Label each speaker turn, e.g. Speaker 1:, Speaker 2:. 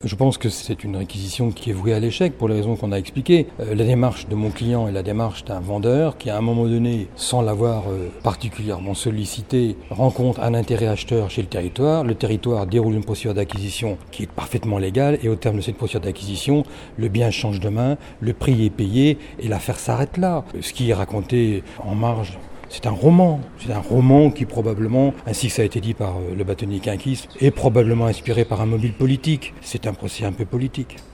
Speaker 1: Je pense que c'est une réquisition qui est vouée à l'échec pour les raisons qu'on a expliquées. La démarche de mon client est la démarche d'un vendeur qui, à un moment donné, sans l'avoir particulièrement sollicité, rencontre un intérêt acheteur chez le territoire déroule une procédure d'acquisition qui est parfaitement légale et au terme de cette procédure d'acquisition, le bien change de main, le prix est payé et l'affaire s'arrête là. Ce qui est raconté en marge, c'est un roman. C'est un roman qui probablement, ainsi que ça a été dit par le bâtonnier Quinquis, est probablement inspiré par un mobile politique. C'est un procès un peu politique.